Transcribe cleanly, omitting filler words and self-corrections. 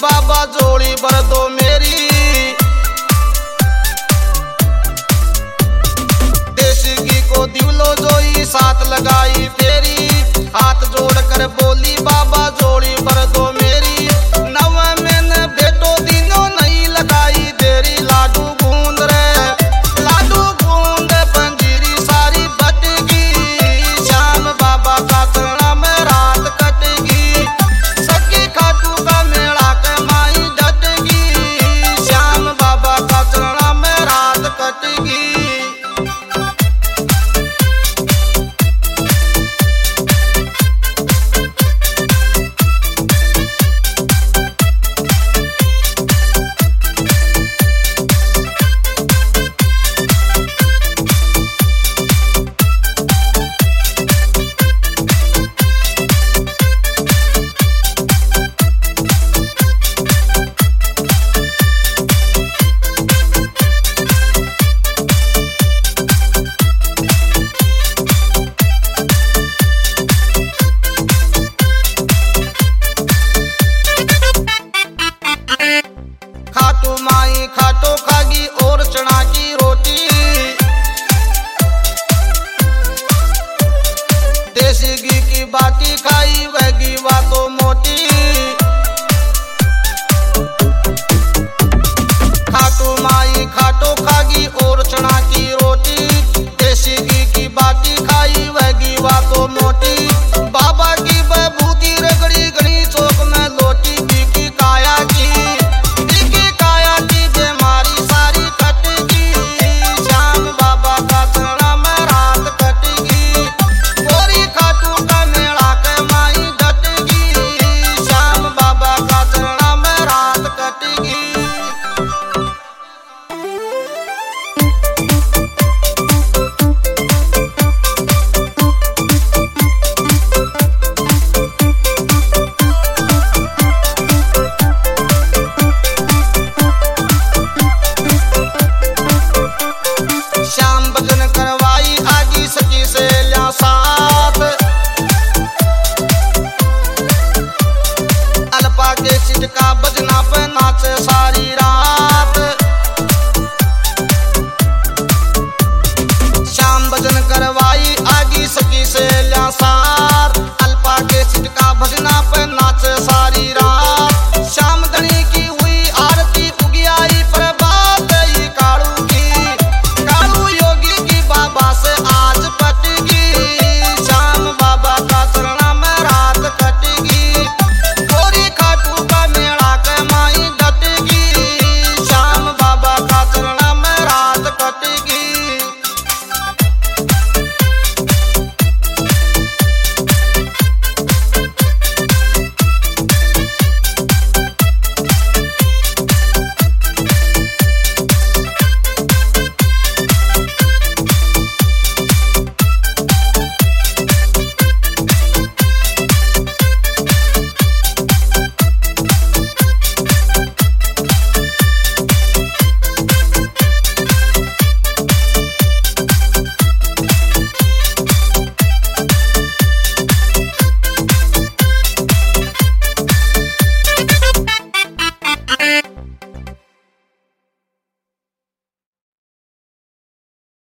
बाबा जोड़ी भर दो मेरी। देसी घी को दिवलो जोई साथ लगाई फेरी, हाथ जोड़ कर बोली बाबा जोड़ी भर दो मेरी। नव मैंने बेटो दिनों नहीं लगाई देरी, लाडू गूंद रे लाडू गूंद पंजीरी सारी बटगी, श्याम बाबा का चरणा में रात कटेगी। सखी खाटू का मेला के माई डटेगी, श्याम बाबा का चरणा में रात कटेगी। खाटू माई खाटो खागी और चना की रोटी, देसी घी की बाटी खाई वह घी वा तो मोटी। खाटू माई खाटो खागी और चना की रोटी, देसी घी की बाटी खाई वह घी वा तो मोटी। बाबा की बबूती रगड़ी गणी चौक में लोटी, बिकी काया की बीमारी सारी कटेगी, श्याम बाबा का चरणा में रात कटेगी। गोरी खाटू का मेला के माई डटेगी, श्याम बाबा का चरणा में रात कटेगी। श्याम भजन करवाई आगी सखी से लिया साथ, अल्पा के चिटका बजना पे नाचे सारी रात।